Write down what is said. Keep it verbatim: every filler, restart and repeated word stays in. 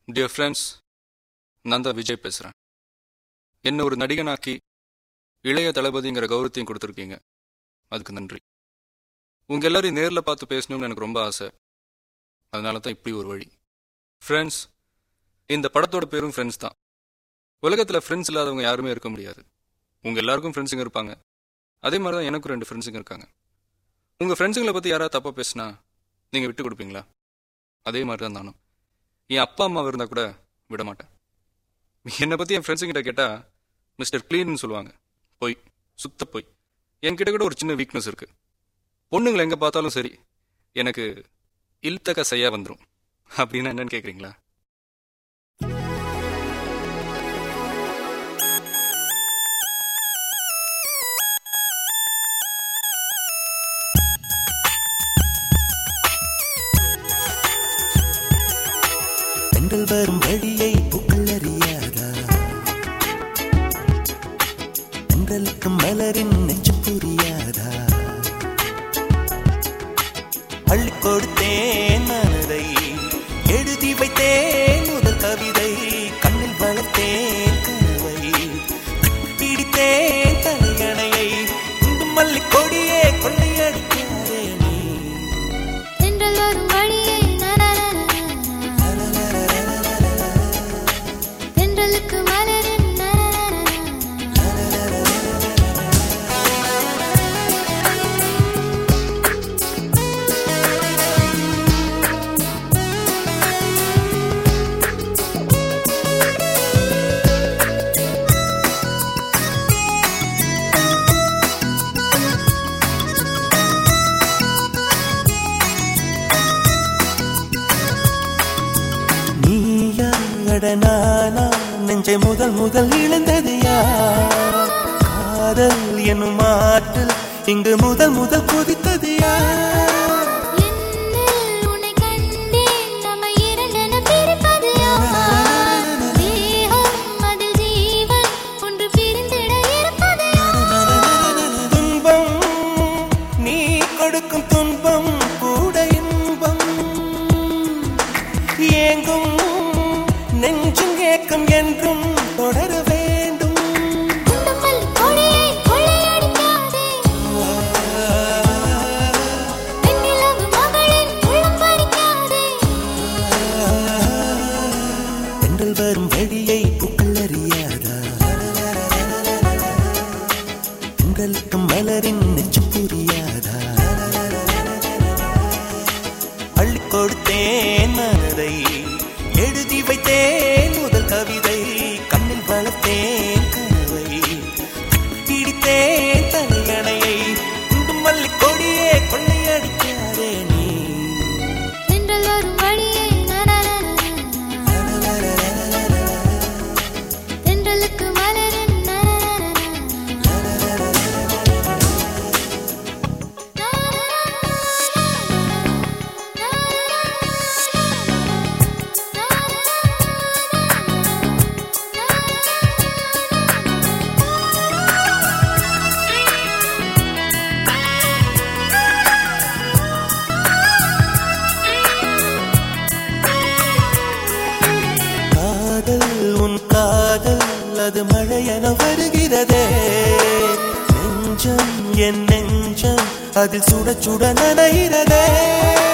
Dear friends, நான் தான் விஜய் பேசுகிறேன். என்ன ஒரு நடிகனாக்கி இளைய தளபதிங்கிற கௌரவத்தையும் கொடுத்துருக்கீங்க, அதுக்கு நன்றி. உங்கள் எல்லாரையும் நேரில் பார்த்து பேசணும்னு எனக்கு ரொம்ப ஆசை. அதனால தான் இப்படி ஒரு வழி. ஃப்ரெண்ட்ஸ், இந்த படத்தோட பேரும் ஃப்ரெண்ட்ஸ் தான். உலகத்தில் ஃப்ரெண்ட்ஸ் இல்லாதவங்க யாருமே இருக்க முடியாது. உங்கள் எல்லாருக்கும் ஃப்ரெண்ட்ஸுங்க இருப்பாங்க. அதே மாதிரி தான் எனக்கும் ரெண்டு ஃப்ரெண்ட்ஸுங்க இருக்காங்க. உங்கள் ஃப்ரெண்ட்ஸுங்களை பற்றி யாராவது தப்பாக பேசினா நீங்கள் விட்டு கொடுப்பீங்களா? அதே மாதிரி தான் நானும். என் அப்பா அம்மா இருந்தால் கூட விட மாட்டேன். என்னை பற்றி என் ஃப்ரெண்ட்ஸுங்கிட்ட கேட்டால் மிஸ்டர் க்ளீன்னு சொல்லுவாங்க. போய் சுத்த போய். என்கிட்ட கூட ஒரு சின்ன வீக்னஸ் இருக்குது. பொண்ணுங்களை எங்கே பார்த்தாலும் சரி, எனக்கு இல்தக்க செய்யா வந்துடும். அப்படின்னா என்னன்னு கேட்குறீங்களா? பெண்கள் வரும் வழியை பூக்கள் அறியாதா? பெண்களுக்கு மலரின் நெஞ்சு புரியாதா? அள்ளி கொடுத்தேன் மனதை, எழுதி வைத்தேன் முதல் கவிதை, கண்ணில் வளர்த்தேன் கனவை, பிடித்தேன் தலையணையை, குண்டு மல்லி கொடியே கொள்ளையடிக்காதே நீ. பெண்கள் வரும் வழியை நானா நெஞ்சை முதல் முதல் இழந்தது யார்? காதல் என்னும் ஆற்றில் இங்கு முதல் முதல் கொதித்தது யார்? துன்பம் நீ கொடுக்கும் துன்பம் கூட இன்பம், ஏங்கும் நெஞ்சும் ஏக்கம் என்றும் தொடர வேண்டும். பெண்கள் வரும் வழியை பூக்கள் அறியாதா? பெண்களுக்கு மலரின் நெஞ்சு புரியாதா? அள்ளி கொடுத்தேன் மனதை, எழுதி வைத்தேன் முதல் கவிதை, கண்ணில் வளர்த்தேன் கனவை, பிடித்தேன் தலையணையை, குண்டு மல்லி கொடியே கொள்ளையடிக்காதே நீ. பெண்கள் வரும் வழியை பெண்களுக்கு மலரின் அது மழையென வருகிறதே. நெஞ்சம் என் நெஞ்சம் அதில் சுட சுட நனைகிறதே.